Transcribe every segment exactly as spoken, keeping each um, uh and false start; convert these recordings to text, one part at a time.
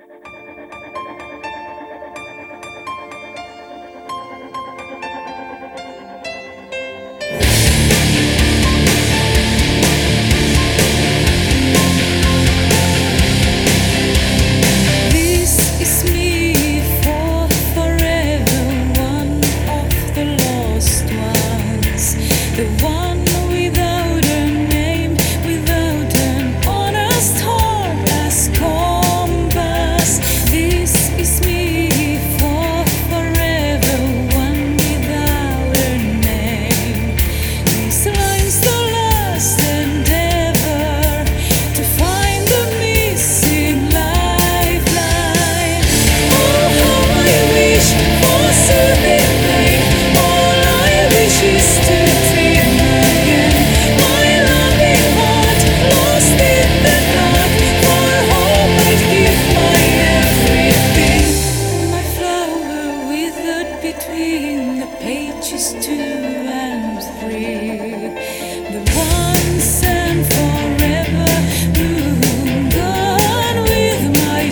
between the pages two and three, the once and forever moon gone with my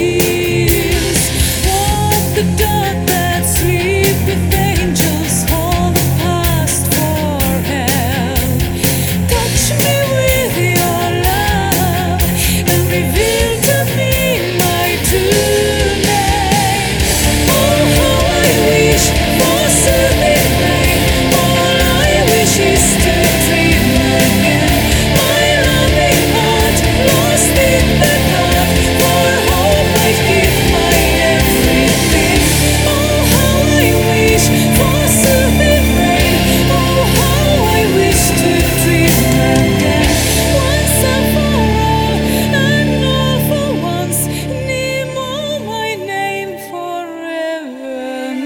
sins. Walk the dark that sleep with angels, hold the past for help. Touch me with your love and reveal to me my true name. Oh, how I wish for soothing rain. All I wish is to dream again. My loving heart lost in the dark. For hope I'd give my everything. Oh, how I wish for soothing rain. Oh, how I wish to dream again. Once and for all, and all for once, Nemo, my name forevermore.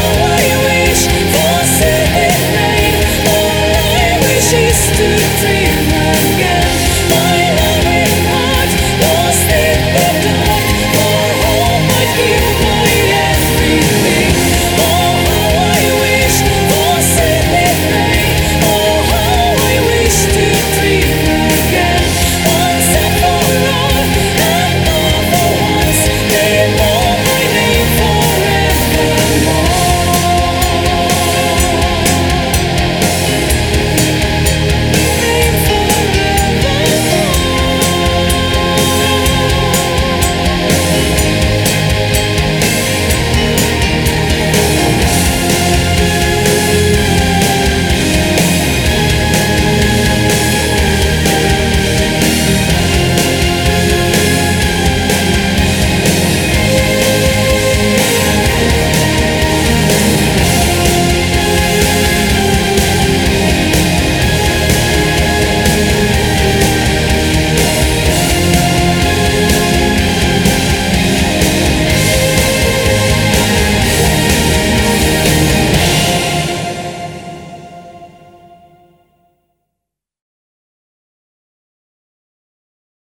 To dream